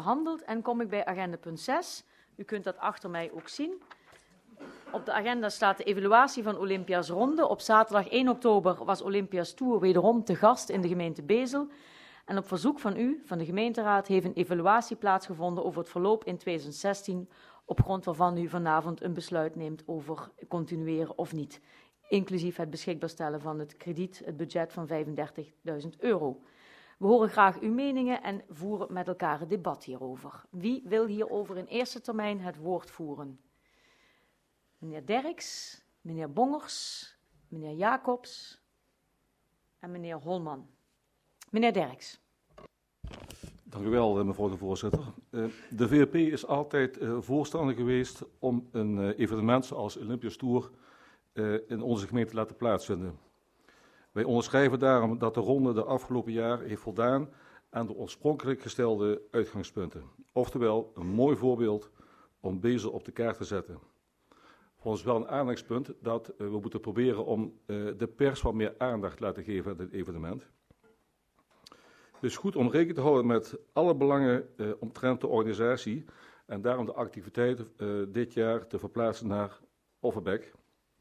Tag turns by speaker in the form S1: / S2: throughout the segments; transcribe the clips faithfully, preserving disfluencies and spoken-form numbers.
S1: behandeld en kom ik bij agenda punt zes. U kunt dat achter mij ook zien. Op de agenda staat de evaluatie van Olympia's Ronde. Op zaterdag één oktober was Olympia's Tour wederom te gast in de gemeente Bezel. En op verzoek van u, van de gemeenteraad, heeft een evaluatie plaatsgevonden over het verloop in tweeduizend zestien, op grond waarvan u vanavond een besluit neemt over continueren of niet. Inclusief het beschikbaar stellen van het krediet, het budget van vijfendertigduizend euro. We horen graag uw meningen en voeren met elkaar het debat hierover. Wie wil hierover in eerste termijn het woord voeren? Meneer Derks, meneer Bongers, meneer Jacobs en meneer Holman. Meneer Derks.
S2: Dank u wel, mevrouw de voorzitter. De V P is altijd voorstander geweest om een evenement zoals Olympia's Tour in onze gemeente te laten plaatsvinden. Wij onderschrijven daarom dat de ronde de afgelopen jaar heeft voldaan aan de oorspronkelijk gestelde uitgangspunten. Oftewel, een mooi voorbeeld om Bezel op de kaart te zetten. Voor ons wel een aandachtspunt dat we moeten proberen om de pers wat meer aandacht te laten geven aan dit evenement. Het is goed om rekening te houden met alle belangen uh, omtrent de organisatie en daarom de activiteiten uh, dit jaar te verplaatsen naar Offenbek.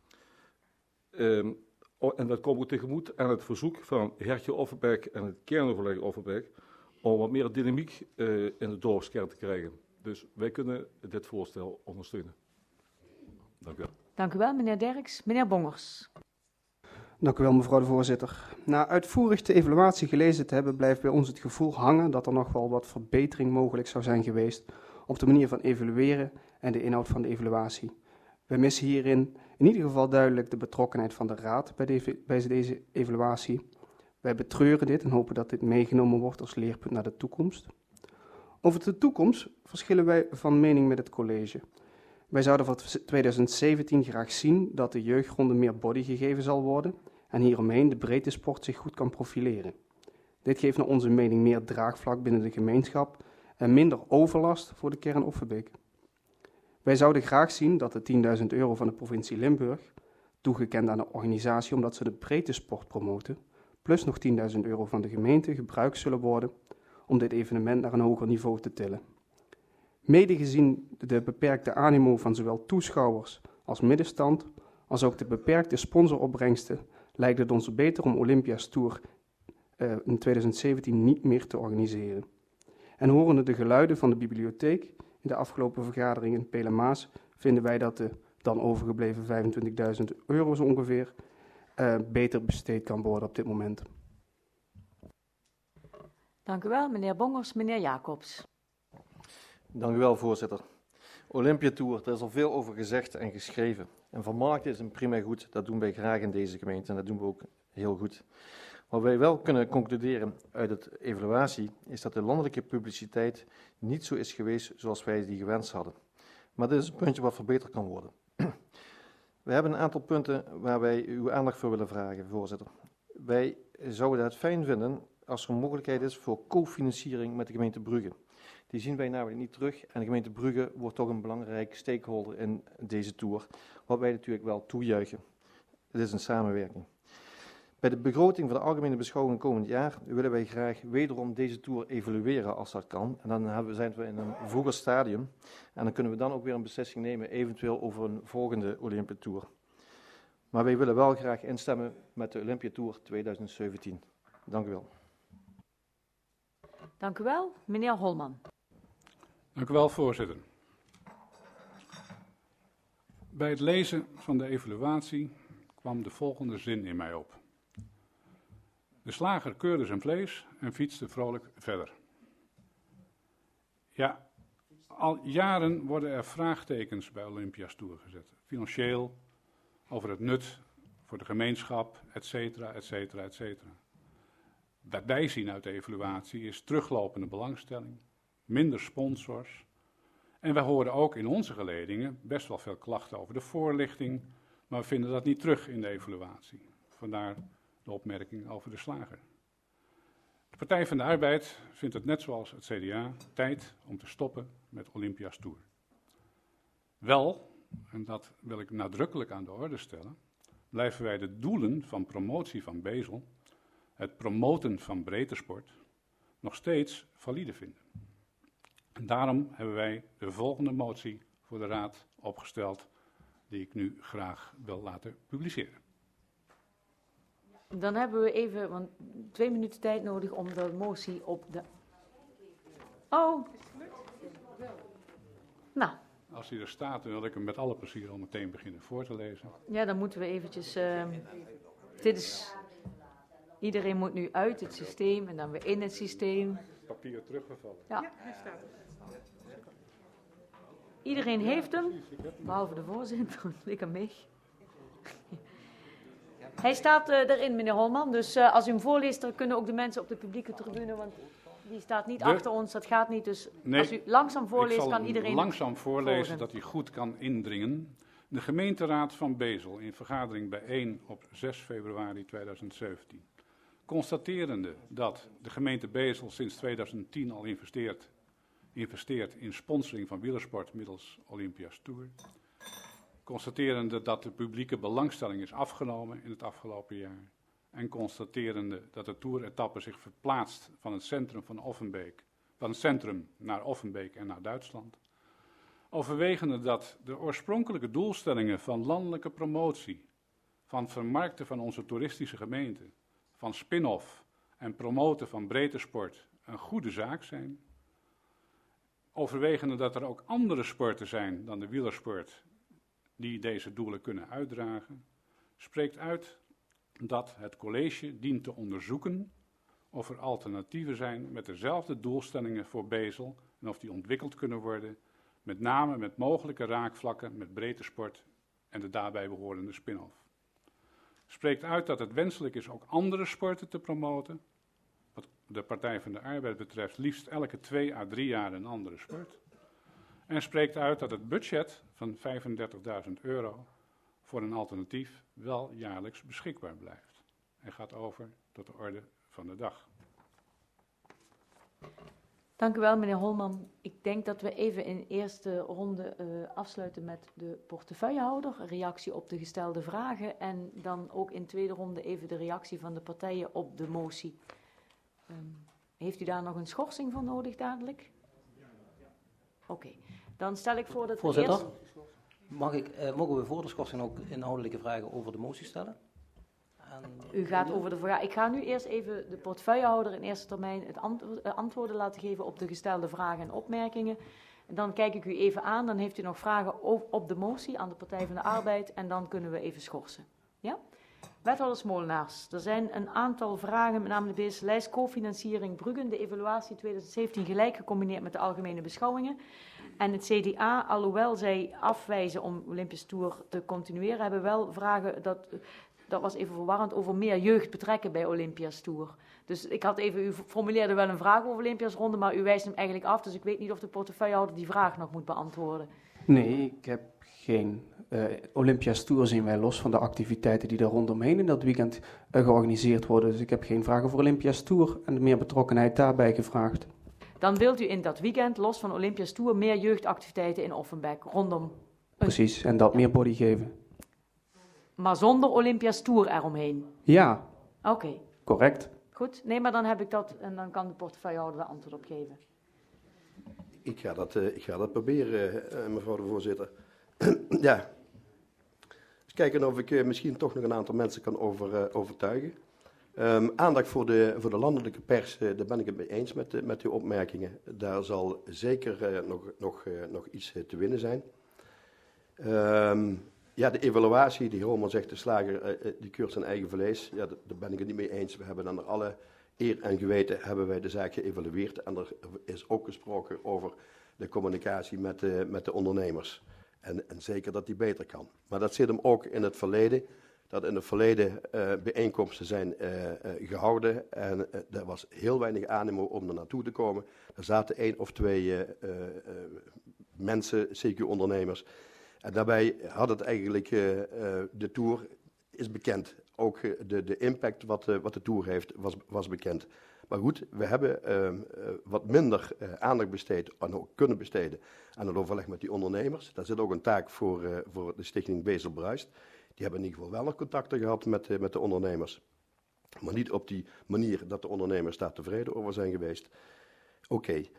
S2: Um, en dat komt ook tegemoet aan het verzoek van Hertje Offenbek en het kernoverleg Offenbek om wat meer dynamiek uh, in de dorpskern te krijgen. Dus wij kunnen dit voorstel ondersteunen. Dank u wel.
S1: Dank u wel, meneer Derks. Meneer Bongers.
S3: Dank u wel, mevrouw de voorzitter. Na uitvoerig de evaluatie gelezen te hebben, blijft bij ons het gevoel hangen dat er nog wel wat verbetering mogelijk zou zijn geweest op de manier van evalueren en de inhoud van de evaluatie. Wij missen hierin in ieder geval duidelijk de betrokkenheid van de raad bij, de, bij deze evaluatie. Wij betreuren dit en hopen dat dit meegenomen wordt als leerpunt naar de toekomst. Over de toekomst verschillen wij van mening met het college. Wij zouden voor tweeduizend zeventien graag zien dat de jeugdronde meer body gegeven zal worden en hieromheen de breedte sport zich goed kan profileren. Dit geeft naar onze mening meer draagvlak binnen de gemeenschap en minder overlast voor de kern Offenbeek. Wij zouden graag zien dat de tienduizend euro van de provincie Limburg, toegekend aan de organisatie omdat ze de breedte sport promoten, plus nog tienduizend euro van de gemeente gebruikt zullen worden om dit evenement naar een hoger niveau te tillen. Mede gezien de beperkte animo van zowel toeschouwers als middenstand, als ook de beperkte sponsoropbrengsten, lijkt het ons beter om Olympia's Tour uh, in tweeduizend zeventien niet meer te organiseren. En horende de geluiden van de bibliotheek in de afgelopen vergadering in Pelemaas, vinden wij dat de dan overgebleven vijfentwintigduizend euro zo ongeveer uh, beter besteed kan worden op dit moment.
S1: Dank u wel, meneer Bongers. Meneer Jacobs.
S4: Dank u wel, voorzitter. Olympia Tour, daar is al veel over gezegd en geschreven. En vermarkten is een prima goed, dat doen wij graag in deze gemeente en dat doen we ook heel goed. Wat wij wel kunnen concluderen uit de evaluatie is dat de landelijke publiciteit niet zo is geweest zoals wij die gewenst hadden. Maar dit is een puntje wat verbeterd kan worden. We hebben een aantal punten waar wij uw aandacht voor willen vragen, voorzitter. Wij zouden het fijn vinden als er een mogelijkheid is voor cofinanciering met de gemeente Brugge. Die zien wij namelijk niet terug en de gemeente Brugge wordt toch een belangrijk stakeholder in deze tour, wat wij natuurlijk wel toejuichen. Het is een samenwerking. Bij de begroting van de algemene beschouwing komend jaar willen wij graag wederom deze tour evalueren als dat kan. En dan hebben, zijn we in een vroeger stadium en dan kunnen we dan ook weer een beslissing nemen, eventueel over een volgende Olympia Tour. Maar wij willen wel graag instemmen met de Olympia Tour tweeduizend zeventien. Dank u wel.
S1: Dank u wel, meneer Holman.
S5: Dank u wel, voorzitter. Bij het lezen van de evaluatie kwam de volgende zin in mij op. De slager keurde zijn vlees en fietste vrolijk verder. Ja, al jaren worden er vraagtekens bij Olympia's Tour gezet. Financieel, over het nut voor de gemeenschap, et cetera, et cetera, et cetera. Wat wij zien uit de evaluatie is teruglopende belangstelling, minder sponsors. En wij horen ook in onze geledingen best wel veel klachten over de voorlichting, maar we vinden dat niet terug in de evaluatie. Vandaar de opmerking over de slager. De Partij van de Arbeid vindt het net zoals het C D A tijd om te stoppen met Olympia's Tour. Wel, en dat wil ik nadrukkelijk aan de orde stellen, blijven wij de doelen van promotie van Bezel, het promoten van breedtesport, nog steeds valide vinden. En daarom hebben wij de volgende motie voor de Raad opgesteld, die ik nu graag wil laten publiceren.
S1: Dan hebben we even want twee minuten tijd nodig om de motie op de... Oh. Nou.
S5: Als die er staat, dan wil ik hem met alle plezier al meteen beginnen voor te lezen.
S1: Ja, dan moeten we eventjes... Uh, dit is... Iedereen moet nu uit het systeem en dan weer in het systeem.
S5: Papier teruggevallen.
S1: Ja. Ja, hij staat er. Iedereen heeft hem, behalve de voorzitter, ik hem mee. Hij staat uh, erin, meneer Holman, dus uh, als u hem voorleest, dan kunnen ook de mensen op de publieke tribune, want die staat niet de... achter ons, dat gaat niet. Dus nee, als u langzaam voorleest, kan iedereen...
S5: langzaam voorlezen, volgen. Dat hij goed kan indringen. De gemeenteraad van Bezel in vergadering bijeen op zes februari tweeduizend zeventien. Constaterende dat de gemeente Bezel sinds tweeduizend tien al investeert, investeert in sponsoring van wielersport middels Olympias Tour. Constaterende dat de publieke belangstelling is afgenomen in het afgelopen jaar. En constaterende dat de toeretappe zich verplaatst van het centrum van Offenbeek, van het centrum naar Offenbeek en naar Duitsland. Overwegende dat de oorspronkelijke doelstellingen van landelijke promotie, van vermarkten van onze toeristische gemeente, van spin-off en promoten van breedte sport een goede zaak zijn. Overwegende dat er ook andere sporten zijn dan de wielersport die deze doelen kunnen uitdragen, spreekt uit dat het college dient te onderzoeken of er alternatieven zijn met dezelfde doelstellingen voor Bezel en of die ontwikkeld kunnen worden, met name met mogelijke raakvlakken met breedte sport en de daarbij behorende spin-off. Spreekt uit dat het wenselijk is ook andere sporten te promoten, wat de Partij van de Arbeid betreft liefst elke twee à drie jaar een andere sport. En spreekt uit dat het budget van vijfendertigduizend euro voor een alternatief wel jaarlijks beschikbaar blijft. En gaat over tot de orde van de dag.
S1: Dank u wel, meneer Holman. Ik denk dat we even in eerste ronde uh, afsluiten met de portefeuillehouder, een reactie op de gestelde vragen en dan ook in tweede ronde even de reactie van de partijen op de motie. Um, heeft u daar nog een schorsing voor nodig dadelijk? Oké, okay. Dan stel ik voor dat
S6: Voorzitter,
S1: we eerst...
S6: mag ik, uh, mogen we voor de schorsing ook inhoudelijke vragen over de motie stellen? En
S1: U gaat over de vraag. Ik ga nu eerst even de portefeuillehouder in eerste termijn het antwo- uh, antwoorden laten geven op de gestelde vragen en opmerkingen. En dan kijk ik u even aan, dan heeft u nog vragen op, op de motie aan de Partij van de Arbeid en dan kunnen we even schorsen. Ja? Wethouders Molenaars, er zijn een aantal vragen, met name de B S lijst cofinanciering Bruggen, de evaluatie tweeduizend zeventien gelijk gecombineerd met de algemene beschouwingen. En het C D A, alhoewel zij afwijzen om Olympisch Tour te continueren, hebben wel vragen, dat, dat was even verwarrend, over meer jeugd betrekken bij Olympias Tour. Dus ik had even, u formuleerde wel een vraag over Olympias Ronde, maar u wijst hem eigenlijk af, dus ik weet niet of de portefeuillehouder die vraag nog moet beantwoorden.
S3: Nee, ik heb geen... Uh, Olympias Tour zien wij los van de activiteiten die er rondomheen in dat weekend uh, georganiseerd worden. Dus ik heb geen vragen voor Olympias Tour en de meer betrokkenheid daarbij gevraagd.
S1: Dan wilt u in dat weekend, los van Olympias Tour, meer jeugdactiviteiten in Offenbeek rondom... Een...
S3: Precies, en dat meer body geven.
S1: Maar zonder Olympias Tour eromheen?
S3: Ja.
S1: Oké. Okay.
S3: Correct.
S1: Goed, nee, maar dan heb ik dat en dan kan de portefeuillehouder daar antwoord op geven.
S7: Ik ga dat, uh, ik ga dat proberen, uh, mevrouw de voorzitter. Ja. Eens kijken of ik uh, misschien toch nog een aantal mensen kan over, uh, overtuigen. Um, aandacht voor de, voor de landelijke pers, uh, daar ben ik het mee eens met, uh, met uw opmerkingen. Daar zal zeker uh, nog, nog, uh, nog iets uh, te winnen zijn. Um, ja, de evaluatie, die Holman zegt, de slager, uh, die keurt zijn eigen vlees. Ja, dat, daar ben ik het niet mee eens. We hebben dan naar alle eer en geweten hebben wij de zaak geëvalueerd. En er is ook gesproken over de communicatie met de, met de ondernemers. En, en zeker dat die beter kan. Maar dat zit hem ook in het verleden. Dat in het verleden uh, bijeenkomsten zijn uh, uh, gehouden. En uh, er was heel weinig animo om er naartoe te komen. Er zaten één of twee uh, uh, uh, mensen, C Q-ondernemers. En daarbij had het eigenlijk, uh, uh, de Tour is bekend. Ook uh, de, de impact wat, uh, wat de Tour heeft, was, was bekend. Maar goed, we hebben uh, uh, wat minder uh, aandacht besteed en ook kunnen besteden aan het overleg met die ondernemers. Daar zit ook een taak voor, uh, voor de stichting Bezel Bruist. Die hebben in ieder geval wel nog contacten gehad met, uh, met de ondernemers. Maar niet op die manier dat de ondernemers daar tevreden over zijn geweest. Oké. Okay.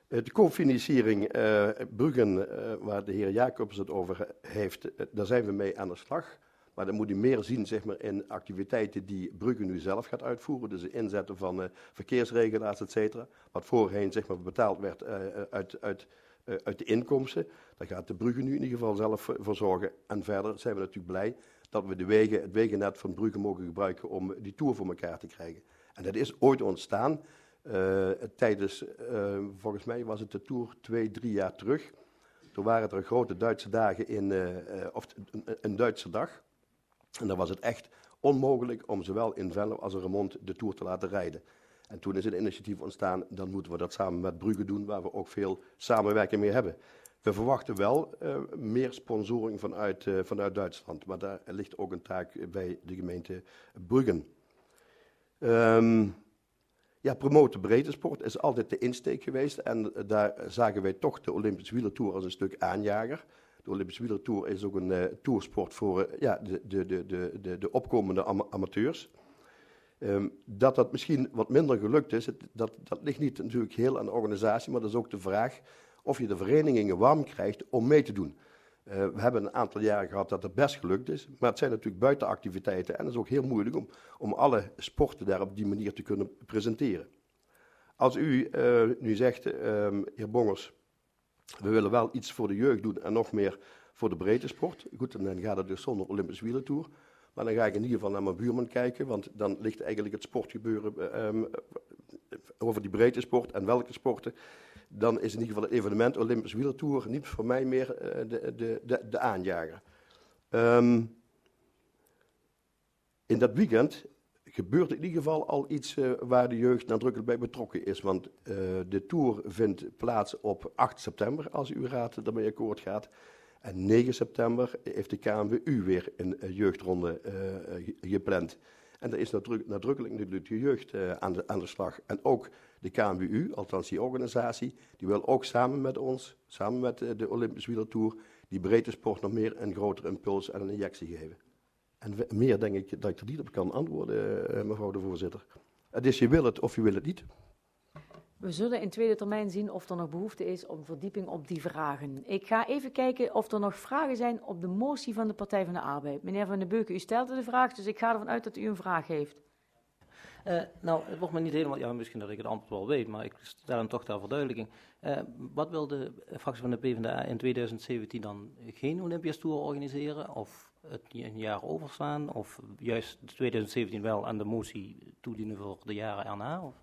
S7: Uh, de cofinanciering uh, Bruggen, uh, waar de heer Jacobs het over heeft, uh, daar zijn we mee aan de slag. Maar dan moet u meer zien, zeg maar, in activiteiten die Brugge nu zelf gaat uitvoeren. Dus het inzetten van uh, verkeersregelaars, et cetera. Wat voorheen, zeg maar, betaald werd uh, uit, uit, uh, uit de inkomsten. Daar gaat de Brugge nu in ieder geval zelf voor zorgen. En verder zijn we natuurlijk blij dat we de wegen, het wegennet van Brugge mogen gebruiken om die Tour voor elkaar te krijgen. En dat is ooit ontstaan uh, tijdens, uh, volgens mij was het de Tour twee, drie jaar terug. Toen waren er grote Duitse dagen in, uh, uh, of een, een Duitse dag. En dan was het echt onmogelijk om zowel in Venlo als in Remont de Tour te laten rijden. En toen is het initiatief ontstaan, dan moeten we dat samen met Brugge doen, waar we ook veel samenwerking mee hebben. We verwachten wel uh, meer sponsoring vanuit, uh, vanuit Duitsland, maar daar ligt ook een taak bij de gemeente Bruggen. Um, ja, promoten breedte sport is altijd de insteek geweest en daar zagen wij toch de Olympische Wielertour als een stuk aanjager. De Olympische Wielertour is ook een uh, toersport voor uh, ja, de, de, de, de, de opkomende am amateurs. Um, dat dat misschien wat minder gelukt is, het, dat, dat ligt niet natuurlijk heel aan de organisatie, maar dat is ook de vraag of je de verenigingen warm krijgt om mee te doen. Uh, we hebben een aantal jaren gehad dat het best gelukt is, maar het zijn natuurlijk buitenactiviteiten en het is ook heel moeilijk om, om alle sporten daar op die manier te kunnen presenteren. Als u uh, nu zegt, uh, heer Bongers, we willen wel iets voor de jeugd doen en nog meer voor de breedte sport. Goed, en dan gaat het dus zonder Olympische Wielertour. Maar dan ga ik in ieder geval naar mijn buurman kijken, want dan ligt eigenlijk het sportgebeuren um, over die breedte sport en welke sporten. Dan is in ieder geval het evenement Olympische Wielertour niet voor mij meer uh, de, de, de, de aanjager. Um, in dat weekend gebeurt in ieder geval al iets uh, waar de jeugd nadrukkelijk bij betrokken is. Want uh, de Tour vindt plaats op acht september, als uw raad daarmee akkoord gaat. En negen september heeft de K N W U weer een uh, jeugdronde uh, gepland. En daar is nadruk, nadrukkelijk natuurlijk de jeugd uh, aan, de, aan de slag. En ook de K N W U, althans die organisatie, die wil ook samen met ons, samen met uh, de Olympische Wielertour, die breedte sport nog meer een grotere impuls en een injectie geven. En we, meer denk ik dat ik er niet op kan antwoorden, uh, mevrouw de voorzitter. Het is je wil het of je wil het niet.
S1: We zullen in tweede termijn zien of er nog behoefte is om verdieping op die vragen. Ik ga even kijken of er nog vragen zijn op de motie van de Partij van de Arbeid. Meneer Van den Beuken, u stelde de vraag, dus ik ga ervan uit dat u een vraag heeft.
S6: Uh, nou, het wordt me niet helemaal, ja, misschien dat ik het antwoord wel weet, maar ik stel hem toch ter verduidelijking. Uh, wat wil de fractie van de PvdA in tweeduizend zeventien dan? Geen Olympias Tour organiseren of het een jaar overslaan? Of juist tweeduizend zeventien wel aan de motie toedienen voor de jaren erna? Of?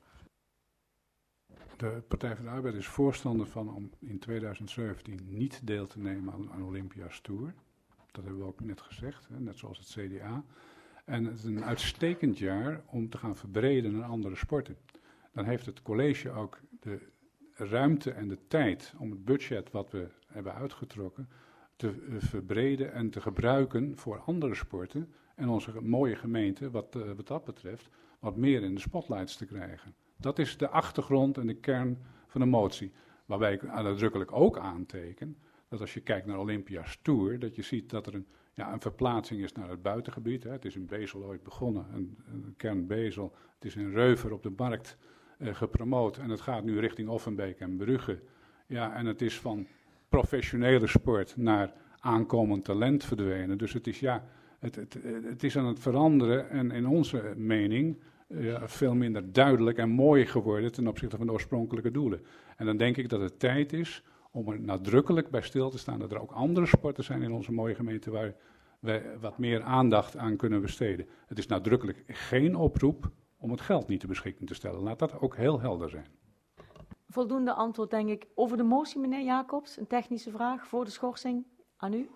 S5: De Partij van de Arbeid is voorstander van om in tweeduizend zeventien niet deel te nemen aan een Olympias Tour. Dat hebben we ook net gezegd, hè, net zoals het C D A. En het is een uitstekend jaar om te gaan verbreden naar andere sporten. Dan heeft het college ook de ruimte en de tijd om het budget wat we hebben uitgetrokken te uh, verbreden en te gebruiken voor andere sporten. En onze mooie gemeente, wat, uh, wat dat betreft, wat meer in de spotlights te krijgen. Dat is de achtergrond en de kern van de motie. Waarbij ik nadrukkelijk ook aanteken dat als je kijkt naar Olympias Tour, dat je ziet dat er een, ja, een verplaatsing is naar het buitengebied. Hè. Het is in Bezel ooit begonnen, een, een kern Bezel. Het is in Reuver op de markt uh, gepromoot en het gaat nu richting Offenbeek en Brugge. Ja, en het is van professionele sport naar aankomend talent verdwenen. Dus het is, ja, het, het, het is aan het veranderen en in onze mening Uh, veel minder duidelijk en mooi geworden ten opzichte van de oorspronkelijke doelen. En dan denk ik dat het tijd is om er nadrukkelijk bij stil te staan dat er ook andere sporten zijn in onze mooie gemeente waar we wat meer aandacht aan kunnen besteden. Het is nadrukkelijk geen oproep om het geld niet ter beschikking te stellen. Laat dat ook heel helder zijn.
S1: Voldoende antwoord, denk ik, over de motie, meneer Jacobs. Een technische vraag voor de schorsing aan u.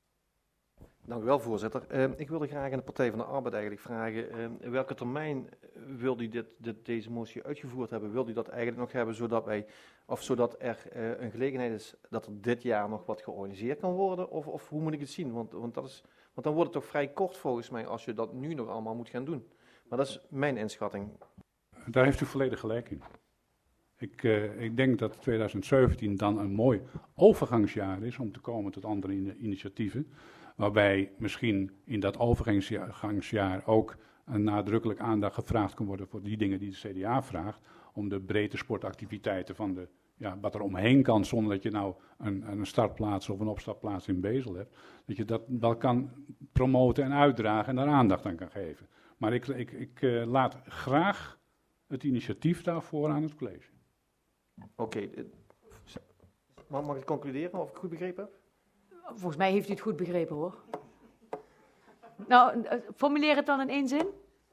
S4: Dank u wel, voorzitter. Uh, ik wilde graag aan de Partij van de Arbeid eigenlijk vragen, uh, in welke termijn wil u dit, dit, deze motie uitgevoerd hebben? Wil u dat eigenlijk nog hebben, zodat wij, of zodat er uh, een gelegenheid is dat er dit jaar nog wat georganiseerd kan worden? Of, of hoe moet ik het zien? Want, want, dat is, want dan wordt het toch vrij kort volgens mij als je dat nu nog allemaal moet gaan doen. Maar dat is mijn inschatting.
S5: Daar heeft u volledig gelijk in. Ik, uh, ik denk dat tweeduizend zeventien dan een mooi overgangsjaar is om te komen tot andere in- initiatieven. Waarbij misschien in dat overgangsjaar ook een nadrukkelijk aandacht gevraagd kan worden voor die dingen die de C D A vraagt. Om de breedte sportactiviteiten van de ja, wat er omheen kan zonder dat je nou een, een startplaats of een opstapplaats in Bezel hebt. Dat je dat wel kan promoten en uitdragen en daar aandacht aan kan geven. Maar ik, ik, ik uh, laat graag het initiatief daarvoor aan het college.
S4: Oké, okay. mag, mag ik concluderen of ik het goed begrepen heb?
S1: Volgens mij heeft u het goed begrepen, hoor. Nou, formuleer het dan in één zin.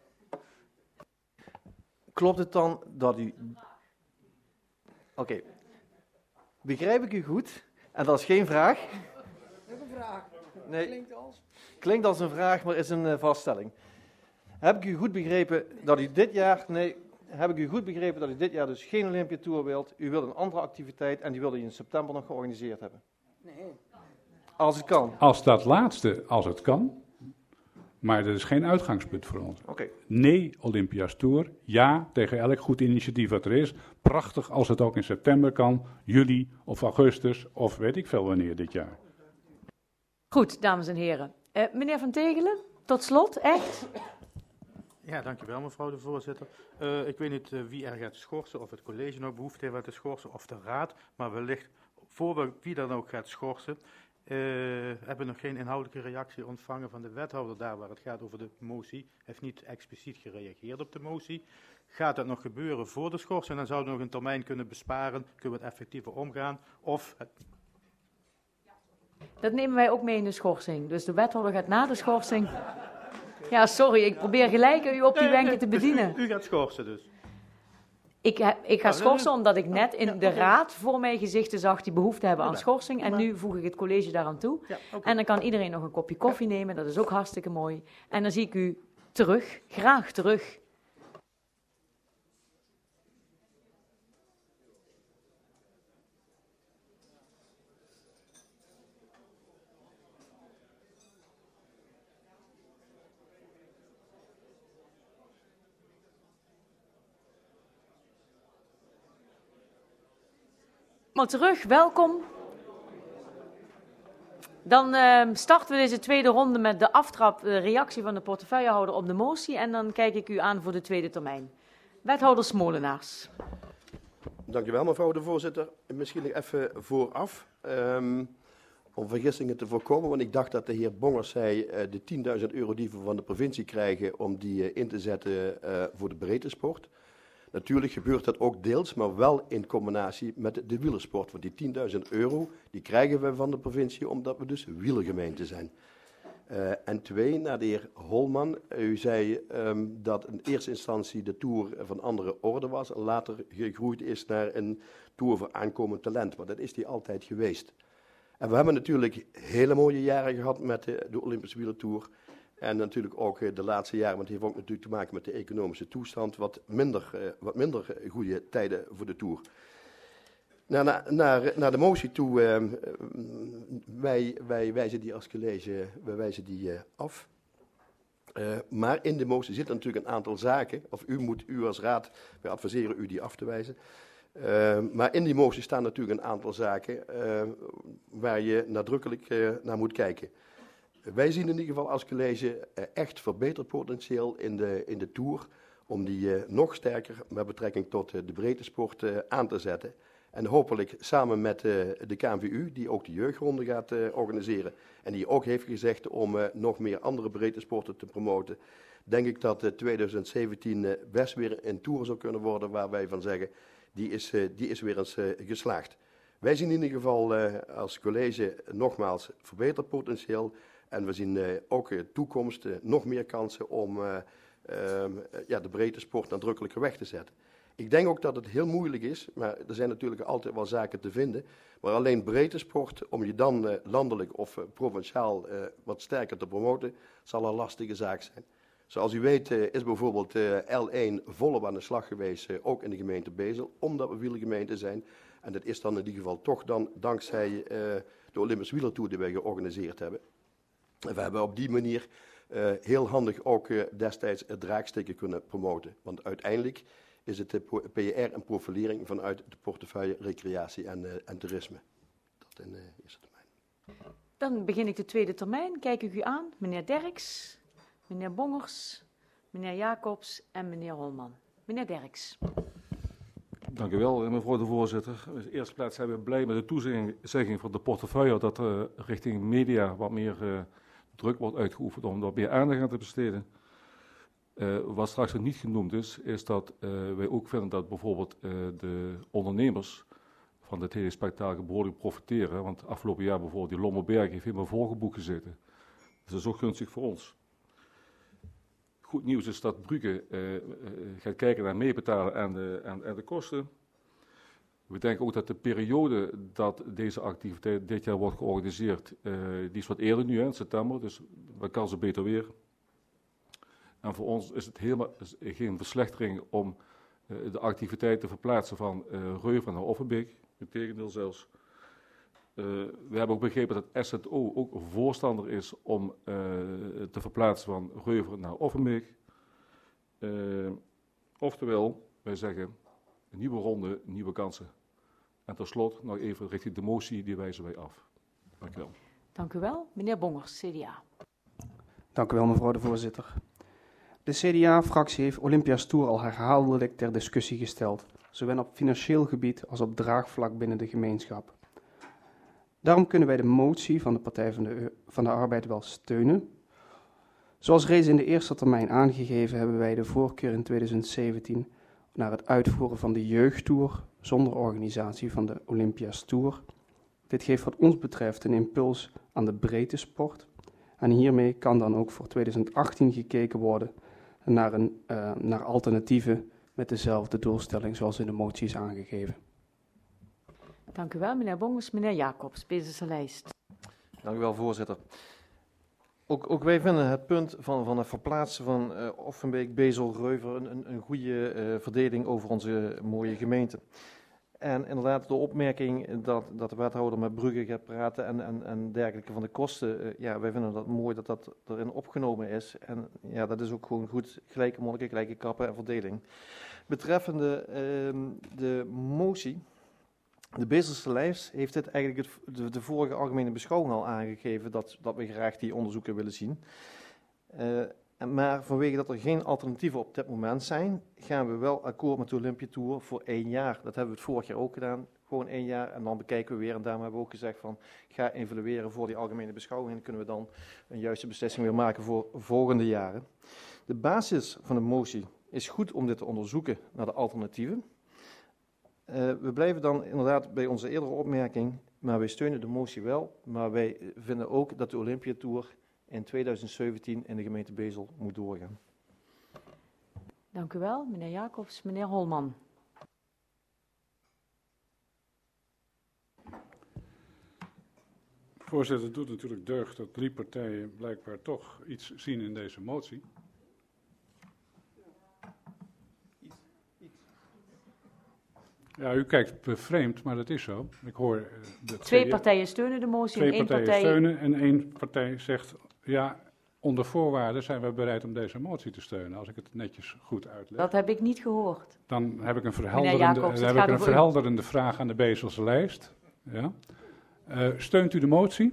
S4: Klopt het dan dat u... Oké, okay. Begrijp ik u goed? En dat is geen vraag?
S8: Dat is een vraag.
S4: Nee.
S8: Klinkt als...
S4: Klinkt als een vraag, maar is een uh, vaststelling. Heb ik u goed begrepen dat u dit jaar... Nee, heb ik u goed begrepen dat u dit jaar dus geen Olympia Tour wilt? U wilt een andere activiteit en die wilde u in september nog georganiseerd hebben?
S8: Nee.
S4: Als het kan.
S5: Als dat laatste, als het kan. Maar dat is geen uitgangspunt voor ons.
S4: Okay.
S5: Nee, Olympia's Tour. Ja, tegen elk goed initiatief wat er is. Prachtig als het ook in september kan, juli of augustus of weet ik veel wanneer dit jaar.
S1: Goed, dames en heren. Uh, meneer Van Tegelen, tot slot, echt?
S9: Ja, dankjewel mevrouw de voorzitter. Uh, ik weet niet uh, wie er gaat schorsen, of het college nog behoefte heeft te schorsen, of de raad. Maar wellicht, voor we wie dan ook gaat schorsen, uh, hebben we nog geen inhoudelijke reactie ontvangen van de wethouder daar waar het gaat over de motie. Hij heeft niet expliciet gereageerd op de motie. Gaat dat nog gebeuren voor de schorsing? Dan zouden we nog een termijn kunnen besparen, kunnen we het effectiever omgaan. Of het...
S1: Dat nemen wij ook mee in de schorsing. Dus de wethouder gaat na de schorsing... Ja, sorry, ik probeer gelijk u op die
S9: nee,
S1: wenken
S9: nee,
S1: te
S9: dus
S1: bedienen.
S9: u, u gaat schorsen dus?
S1: Ik, he, ik ga schorsen omdat ik net in de raad voor mij gezichten zag die behoefte hebben aan schorsing. En nu voeg ik het college daaraan toe.
S9: Ja, okay.
S1: En dan kan iedereen nog een kopje koffie nemen, dat is ook hartstikke mooi. En dan zie ik u terug, graag terug. Maar terug, welkom. Dan uh, starten we deze tweede ronde met de aftrap, de reactie van de portefeuillehouder op de motie. En dan kijk ik u aan voor de tweede termijn. Wethouder Smolenaars.
S7: Dank u wel, mevrouw de voorzitter. Misschien nog even vooraf, um, om vergissingen te voorkomen. Want ik dacht dat de heer Bongers zei uh, de tienduizend euro die we van de provincie krijgen om die uh, in te zetten uh, voor de breedtesport. Natuurlijk gebeurt dat ook deels, maar wel in combinatie met de wielersport. Want die tienduizend euro, die krijgen we van de provincie omdat we dus wielergemeente zijn. Uh, en twee, naar de heer Holman. U zei um, dat in eerste instantie de Tour van andere orde was en later gegroeid is naar een Tour voor aankomend talent. Maar dat is die altijd geweest. En we hebben natuurlijk hele mooie jaren gehad met de, de Olympische Wielertour. En natuurlijk ook de laatste jaren, want het heeft ook natuurlijk te maken met de economische toestand, wat minder, wat minder goede tijden voor de Tour. Naar, naar, naar, naar de motie toe, uh, wij, wij wijzen die als college wij wijzen die, uh, af. Uh, maar in de motie zitten natuurlijk een aantal zaken, of u moet, u als raad, wij adviseren u die af te wijzen. Uh, maar in die motie staan natuurlijk een aantal zaken uh, waar je nadrukkelijk uh, naar moet kijken. Wij zien in ieder geval als college uh, echt verbeterpotentieel in de, in de Tour om die uh, nog sterker met betrekking tot uh, de breedtesport uh, aan te zetten. En hopelijk samen met uh, de K N V U, die ook de jeugdronde gaat uh, organiseren en die ook heeft gezegd om uh, nog meer andere breedtesporten te promoten, denk ik dat uh, twintig zeventien uh, best weer een Tour zou kunnen worden waar wij van zeggen, die is, uh, die is weer eens uh, geslaagd. Wij zien in ieder geval uh, als college nogmaals verbeterpotentieel. En we zien uh, ook in de toekomst uh, nog meer kansen om uh, uh, ja, de breedtesport nadrukkelijker weg te zetten. Ik denk ook dat het heel moeilijk is, maar er zijn natuurlijk altijd wel zaken te vinden. Maar alleen breedtesport, om je dan uh, landelijk of uh, provinciaal uh, wat sterker te promoten, zal een lastige zaak zijn. Zoals u weet uh, is bijvoorbeeld uh, L één volop aan de slag geweest, uh, ook in de gemeente Bezel, omdat we wielergemeente zijn. En dat is dan in ieder geval toch dan dankzij uh, de Olympische Wielertour die wij georganiseerd hebben. We hebben op die manier uh, heel handig ook uh, destijds het draagsteken kunnen promoten. Want uiteindelijk is het de P R en profilering vanuit de portefeuille recreatie en, uh, en toerisme. Dat in de uh, eerste termijn.
S1: Dan begin ik de tweede termijn. Kijk ik u aan. Meneer Derks, meneer Bongers, meneer Jacobs en meneer Holman. Meneer Derks.
S2: Dank u wel, mevrouw de voorzitter. In de eerste plaats zijn we blij met de toezegging van de portefeuille dat er richting media wat meer uh, druk wordt uitgeoefend om wat meer aandacht aan te besteden. Uh, wat straks nog niet genoemd is, is dat uh, wij ook vinden dat bijvoorbeeld uh, de ondernemers van dit hele spektakel behoorlijk profiteren. Want afgelopen jaar bijvoorbeeld die Lommerberg heeft helemaal volgeboekt gezeten. Dus dat is ook gunstig voor ons. Goed nieuws is dat Brugge uh, uh, gaat kijken naar meebetalen aan de, aan, aan de kosten. We denken ook dat de periode dat deze activiteit dit jaar wordt georganiseerd, uh, die is wat eerder nu, hè, in september, dus we kan ze beter weer. En voor ons is het helemaal is geen verslechtering om uh, de activiteit te verplaatsen van uh, Reuver naar Offenbeek, integendeel zelfs. Uh, we hebben ook begrepen dat S Z O ook een voorstander is om uh, te verplaatsen van Reuver naar Offenbeek. Uh, oftewel, wij zeggen, een nieuwe ronde, nieuwe kansen. En tot slot nog even richting de motie, die wijzen wij af. Dank u wel.
S1: Dank u wel. Meneer Bongers, C D A.
S3: Dank u wel, mevrouw de voorzitter. De C D A-fractie heeft Olympia's Tour al herhaaldelijk ter discussie gesteld, zowel op financieel gebied als op draagvlak binnen de gemeenschap. Daarom kunnen wij de motie van de Partij van de, van de Arbeid wel steunen. Zoals reeds in de eerste termijn aangegeven hebben wij de voorkeur in tweeduizend zeventien naar het uitvoeren van de jeugdtour zonder organisatie van de Olympia's Tour. Dit geeft wat ons betreft een impuls aan de breedte sport. En hiermee kan dan ook voor tweeduizend achttien gekeken worden naar, een, uh, naar alternatieven met dezelfde doelstelling zoals in de motie is aangegeven.
S1: Dank u wel, meneer Bongers. Meneer Jacobs, Bezelse lijst.
S4: Dank u wel, voorzitter. Ook, ook wij vinden het punt van, van het verplaatsen van uh, Offenbeek, Bezel, Reuver een, een, een goede uh, verdeling over onze mooie gemeente. En inderdaad de opmerking dat, dat de wethouder met Brugge gaat praten en, en, en dergelijke van de kosten. Uh, ja, wij vinden dat mooi dat dat erin opgenomen is. En ja, dat is ook gewoon goed. Gelijke monniken, gelijke kappen en verdeling. Betreffende uh, de motie. De Bezelse lijst heeft dit eigenlijk het, de, de vorige algemene beschouwing al aangegeven dat, dat we graag die onderzoeken willen zien. Uh, maar vanwege dat er geen alternatieven op dit moment zijn, gaan we wel akkoord met de Olympiatour voor één jaar. Dat hebben we het vorig jaar ook gedaan, gewoon één jaar en dan bekijken we weer. En daarom hebben we ook gezegd van ga evalueren voor die algemene beschouwing en dan kunnen we dan een juiste beslissing weer maken voor volgende jaren. De basis van de motie is goed om dit te onderzoeken naar de alternatieven. Uh, we blijven dan inderdaad bij onze eerdere opmerking, maar wij steunen de motie wel. Maar wij vinden ook dat de Olympiatour in tweeduizend zeventien in de gemeente Bezel moet doorgaan.
S1: Dank u wel, meneer Jacobs. Meneer Holman.
S5: Voorzitter, het doet natuurlijk deugd dat drie partijen blijkbaar toch iets zien in deze motie. Ja, u kijkt bevreemd, maar dat is zo. Ik hoor de
S1: twee
S5: twee
S1: partijen steunen de motie
S5: twee
S1: en één
S5: partijen
S1: partij...
S5: steunen en één partij zegt, ja, onder voorwaarden zijn we bereid om deze motie te steunen, als ik het netjes goed uitleg.
S1: Dat heb ik niet gehoord.
S5: Dan heb ik een verhelderende,
S1: Jacobs,
S5: dan heb ik een verhelderende vraag aan de Bezelse lijst. Ja. Uh, steunt u de motie?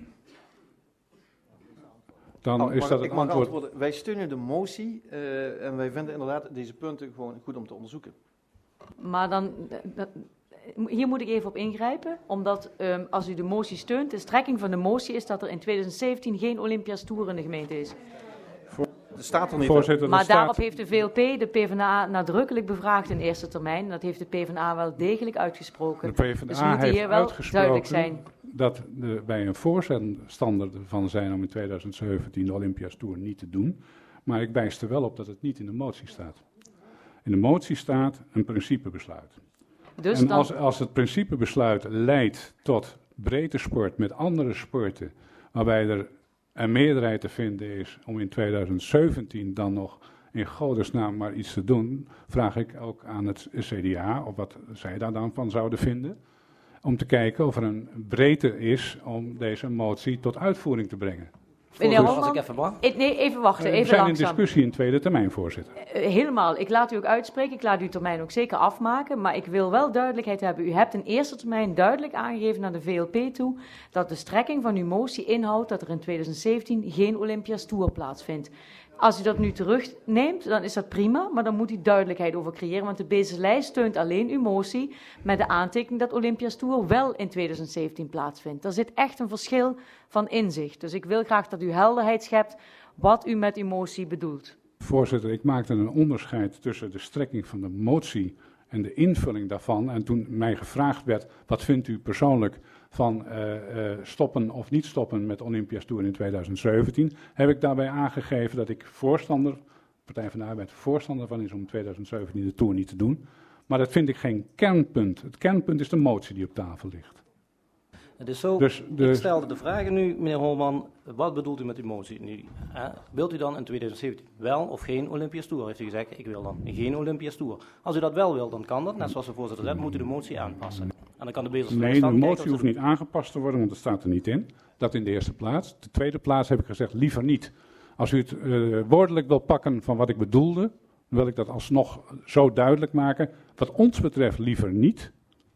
S5: Dan
S4: nou,
S5: is
S4: mag,
S5: dat het
S4: ik mag
S5: antwoord.
S4: Antwoorden. Wij steunen de motie uh, en wij vinden inderdaad deze punten gewoon goed om te onderzoeken.
S1: Maar dan, dat, hier moet ik even op ingrijpen, omdat um, als u de motie steunt, de strekking van de motie is dat er in tweeduizend zeventien geen Olympia's Tour in de gemeente is.
S4: Dat staat er niet.
S5: Voorzitter,
S1: maar
S5: staat...
S1: daarop heeft de V L P de PvdA nadrukkelijk bevraagd in eerste termijn. En dat heeft de PvdA wel degelijk uitgesproken.
S5: De PvdA
S1: dus moet
S5: heeft
S1: hier wel duidelijk zijn.
S5: Dat de, wij een voorstander ervan zijn om in tweeduizend zeventien de Olympia's Tour niet te doen. Maar ik wijs er wel op dat het niet in de motie staat. In de motie staat een principebesluit. Dus en dan... als, als het principebesluit leidt tot breedte sport met andere sporten, waarbij er een meerderheid te vinden is om in tweeduizend zeventien dan nog in godesnaam maar iets te doen, vraag ik ook aan het C D A of wat zij daar dan van zouden vinden, om te kijken of er een breedte is om deze motie tot uitvoering te brengen.
S1: Meneer Holman, even, nee, even wachten, even
S5: We zijn
S1: langzaam.
S5: in discussie in tweede termijn, voorzitter.
S1: Uh, helemaal. Ik laat u ook uitspreken. Ik laat uw termijn ook zeker afmaken. Maar ik wil wel duidelijkheid hebben. U hebt in eerste termijn duidelijk aangegeven naar de V L P toe dat de strekking van uw motie inhoudt dat er in tweeduizend zeventien geen Olympia's Tour plaatsvindt. Als u dat nu terugneemt, dan is dat prima, maar dan moet u duidelijkheid over creëren, want de Bezerslijst steunt alleen uw motie met de aantekening dat Olympias Tour wel in tweeduizend zeventien plaatsvindt. Er zit echt een verschil van inzicht, dus ik wil graag dat u helderheid schept wat u met uw motie bedoelt.
S5: Voorzitter, ik maakte een onderscheid tussen de strekking van de motie en de invulling daarvan. En toen mij gevraagd werd, wat vindt u persoonlijk van uh, uh, stoppen of niet stoppen met Olympias Tour in tweeduizend zeventien, heb ik daarbij aangegeven dat ik voorstander, Partij van de Arbeid voorstander van is om in tweeduizend zeventien de Tour niet te doen. Maar dat vind ik geen kernpunt. Het kernpunt is de motie die op tafel ligt.
S6: Het is zo,
S5: Dus de-
S6: ik stelde de vragen nu, meneer Holman, wat bedoelt u met uw motie nu? Eh, wilt u dan in tweeduizend zeventien wel of geen Olympias Tour? Heeft u gezegd, ik wil dan geen Olympias Tour. Als u dat wel wil, dan kan dat. Net zoals de voorzitter zegt, moet u de motie aanpassen. En dan kan de Bezerslijst
S5: Nee, de
S6: dan kijken
S5: motie
S6: of
S5: hoeft
S6: ze-
S5: niet aangepast te worden, want dat staat er niet in. Dat in de eerste plaats. De tweede plaats heb ik gezegd, liever niet. Als u het uh, woordelijk wil pakken van wat ik bedoelde, dan wil ik dat alsnog zo duidelijk maken. Wat ons betreft liever niet.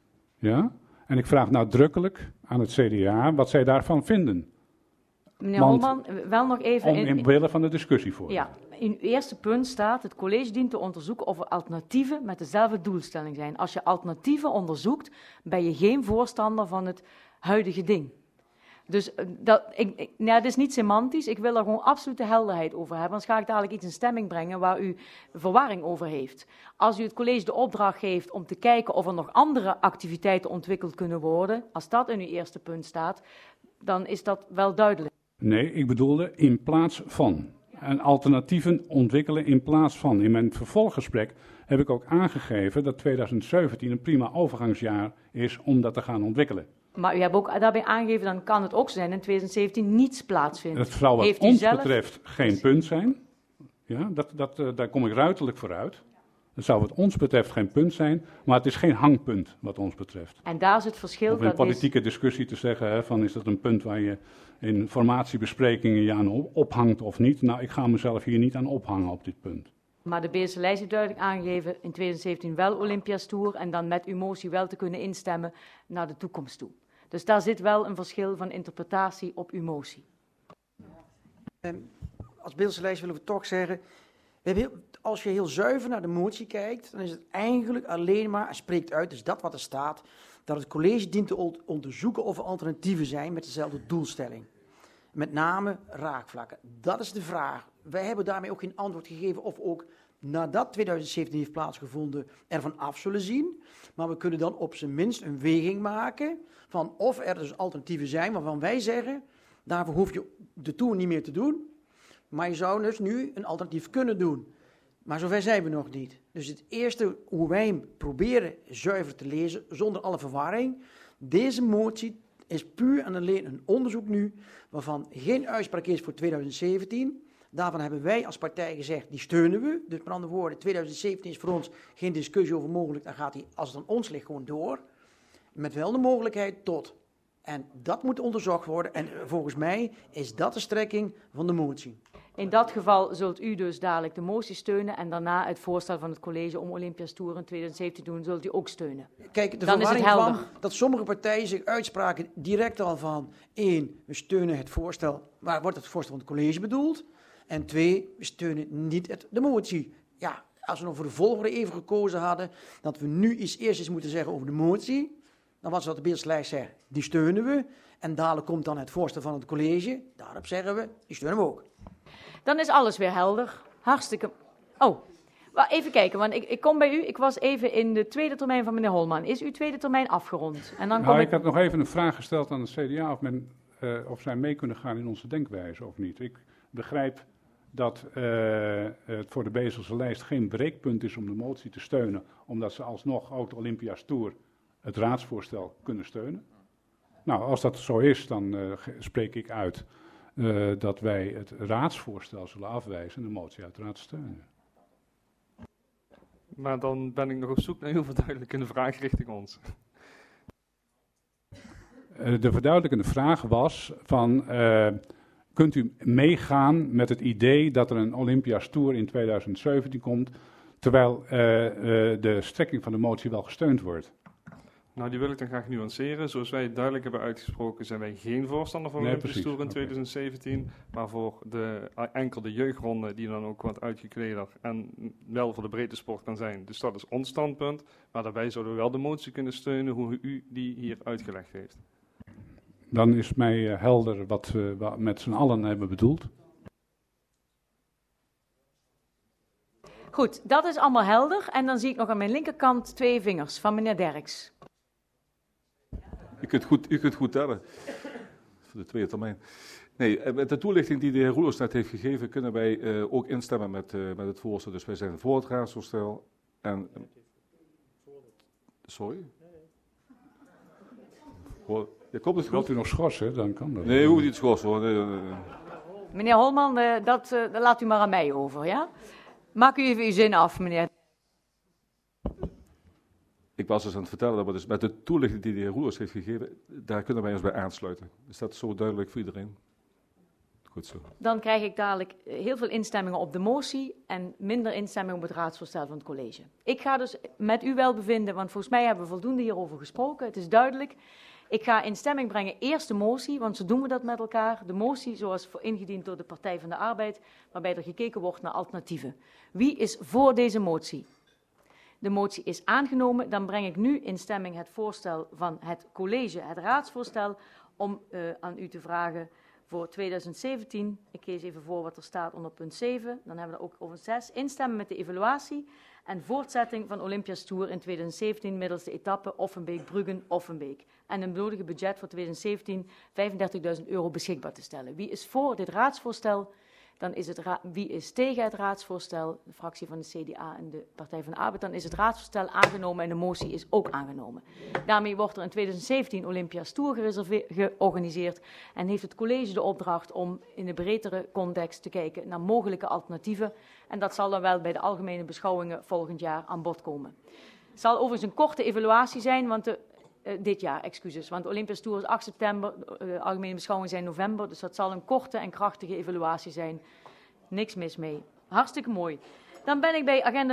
S5: Ja? En ik vraag nadrukkelijk aan het C D A wat zij daarvan vinden.
S1: Meneer
S5: Want-
S1: Holman, wel nog even...
S5: Om in wille van de discussie voor.
S1: Ja, in uw eerste punt staat, het college dient te onderzoeken of er alternatieven met dezelfde doelstelling zijn. Als je alternatieven onderzoekt, ben je geen voorstander van het huidige ding. Dus eh, dat, ik, ik, nou, het is niet semantisch, ik wil er gewoon absolute helderheid over hebben. Anders ga ik dadelijk iets in stemming brengen waar u verwarring over heeft. Als u het college de opdracht geeft om te kijken of er nog andere activiteiten ontwikkeld kunnen worden, als dat in uw eerste punt staat, dan is dat wel duidelijk.
S5: Nee, ik bedoelde in plaats van. En alternatieven ontwikkelen in plaats van. In mijn vervolggesprek heb ik ook aangegeven dat tweeduizend zeventien een prima overgangsjaar is om dat te gaan ontwikkelen.
S1: Maar u hebt ook daarbij aangegeven, dan kan het ook zijn in tweeduizend zeventien niets plaatsvindt.
S5: Dat zou wat
S1: Heeft u
S5: ons
S1: zelf-
S5: betreft geen punt zijn. Ja, dat, dat, uh, daar kom ik ruiterlijk voor uit. Dat zou wat ons betreft geen punt zijn, maar het is geen hangpunt wat ons betreft.
S1: En daar is het verschil.
S5: Of in
S1: dat
S5: politieke discussie te zeggen, hè, van is dat een punt waar je in formatiebesprekingen je aan ophangt of niet. Nou, ik ga mezelf hier niet aan ophangen op dit punt.
S1: Is, maar de Bezerslijst heeft duidelijk aangegeven in tweeduizend zeventien wel Olympias Tour en dan met uw motie wel te kunnen instemmen naar de toekomst toe. Dus daar zit wel een verschil van interpretatie op uw motie.
S8: Als Bezerslijst willen we toch zeggen, we hebben heel, als je heel zuiver naar de motie kijkt, dan is het eigenlijk alleen maar, en spreekt uit, dus dat wat er staat, dat het college dient te on- onderzoeken of er alternatieven zijn met dezelfde doelstelling. Met name raakvlakken. Dat is de vraag. Wij hebben daarmee ook geen antwoord gegeven of ook nadat tweeduizend zeventien heeft plaatsgevonden ervan af zullen zien. Maar we kunnen dan op zijn minst een weging maken van of er dus alternatieven zijn waarvan wij zeggen, daarvoor hoef je de Tour niet meer te doen. Maar je zou dus nu een alternatief kunnen doen. Maar zover zijn we nog niet. Dus het eerste, hoe wij hem proberen zuiver te lezen, zonder alle verwarring. Deze motie is puur en alleen een onderzoek nu, waarvan geen uitspraak is voor tweeduizend zeventien. Daarvan hebben wij als partij gezegd, die steunen we. Dus met andere woorden, tweeduizend zeventien is voor ons geen discussie over mogelijk. Dan gaat hij, als het aan ons ligt, gewoon door. Met wel de mogelijkheid tot. En dat moet onderzocht worden. En volgens mij is dat de strekking van de motie.
S1: In dat geval zult u dus dadelijk de motie steunen en daarna het voorstel van het college om Olympias Tour in tweeduizend zeventien te doen, zult u ook steunen.
S8: Kijk, de
S1: Dan is het
S8: verwarring
S1: helder.
S8: kwam dat sommige partijen zich uitspraken direct al van, één, we steunen het voorstel, maar wordt het voorstel van het college bedoeld? En twee, we steunen niet het, de motie. Ja, als we nog voor de volgende even gekozen hadden, dat we nu iets eerst eens moeten zeggen over de motie, dan was wat de Bezerslijst zegt, die steunen we. En dadelijk komt dan het voorstel van het college, daarop zeggen we, die steunen we ook.
S1: Dan is alles weer helder. Hartstikke... Oh, wel even kijken, want ik, ik kom bij u. Ik was even in de tweede termijn van meneer Holman. Is uw tweede termijn afgerond? En dan kom
S5: Nou,
S1: ik...
S5: ik had nog even een vraag gesteld aan het C D A of, men, uh, of zij mee kunnen gaan in onze denkwijze of niet. Ik begrijp dat uh, het voor de Bezelse lijst geen breekpunt is om de motie te steunen, omdat ze alsnog ook de Olympias Tour, het raadsvoorstel, kunnen steunen. Nou, als dat zo is, dan uh, spreek ik uit uh, dat wij het raadsvoorstel zullen afwijzen en de motie uiteraard steunen.
S10: Maar dan ben ik nog op zoek naar heel verduidelijkende vraag richting ons.
S5: Uh, de verduidelijkende vraag was van, uh, kunt u meegaan met het idee dat er een Olympias Tour in tweeduizend zeventien komt, terwijl uh, uh, de strekking van de motie wel gesteund wordt?
S10: Nou, die wil ik dan graag nuanceren. Zoals wij duidelijk hebben uitgesproken, zijn wij geen voorstander van de
S5: Nee,
S10: Olympische
S5: precies.
S10: Tour in
S5: Oké.
S10: twintig zeventien. Maar voor de, enkel de jeugdronde, die dan ook wat uitgekleder en wel voor de breedte sport kan zijn. Dus dat is ons standpunt. Maar daarbij zouden we wel de motie kunnen steunen hoe u die hier uitgelegd heeft.
S5: Dan is mij eh, helder wat we wa- met z'n allen hebben bedoeld.
S1: Goed, dat is allemaal helder. En dan zie ik nog aan mijn linkerkant twee vingers van meneer Derks.
S2: U kunt goed, u kunt goed tellen. Voor de tweede termijn. Nee, eh, met de toelichting die de heer Roelofs net heeft gegeven, kunnen wij eh, ook instemmen met, uh, met het voorstel. Dus wij zijn voor het raadsvoorstel. En, sorry? Voor, ja, komt het goed?
S5: Wilt u nog schorsen, dan kan dat.
S2: Nee, u hoeft niet te schorsen hoor. Nee, nee, nee.
S1: Meneer Holman, uh, dat, uh, dat laat u maar aan mij over, ja? Maak u even uw zin af, meneer.
S2: Ik was dus aan het vertellen dat we dus met de toelichting die de heer Roelofs heeft gegeven, daar kunnen wij ons bij aansluiten. Is dat zo duidelijk voor iedereen? Goed zo.
S1: Dan krijg ik dadelijk heel veel instemmingen op de motie en minder instemmingen op het raadsvoorstel van het college. Ik ga dus met u wel bevinden, want volgens mij hebben we voldoende hierover gesproken. Het is duidelijk. Ik ga in stemming brengen eerst de motie, want zo doen we dat met elkaar. De motie zoals voor ingediend door de Partij van de Arbeid, waarbij er gekeken wordt naar alternatieven. Wie is voor deze motie? De motie is aangenomen. Dan breng ik nu in stemming het voorstel van het college, het raadsvoorstel, om uh, aan u te vragen voor twintig zeventien. Ik lees even voor wat er staat onder punt zeven. Dan hebben we er ook over zes. Instemmen met de evaluatie en voortzetting van Olympias Tour in twintig zeventien middels de etappe Offenbeek-Bruggen-Offenbeek. En een benodigde budget voor twintig zeventien vijfendertigduizend euro beschikbaar te stellen. Wie is voor dit raadsvoorstel? Dan is het ra- wie is tegen het raadsvoorstel? De fractie van de C D A en de Partij van de Arbeid. Dan is het raadsvoorstel aangenomen en de motie is ook aangenomen. Daarmee wordt er in twintig zeventien Olympias Tour gereserve- georganiseerd en heeft het college de opdracht om in de bredere context te kijken naar mogelijke alternatieven. En dat zal dan wel bij de algemene beschouwingen volgend jaar aan bod komen. Het zal overigens een korte evaluatie zijn, want de Uh, dit jaar, excuses, want de Olympisch Tour is acht september, de uh, algemene beschouwingen zijn november, dus dat zal een korte en krachtige evaluatie zijn. Niks mis mee. Hartstikke mooi. Dan ben ik bij agenda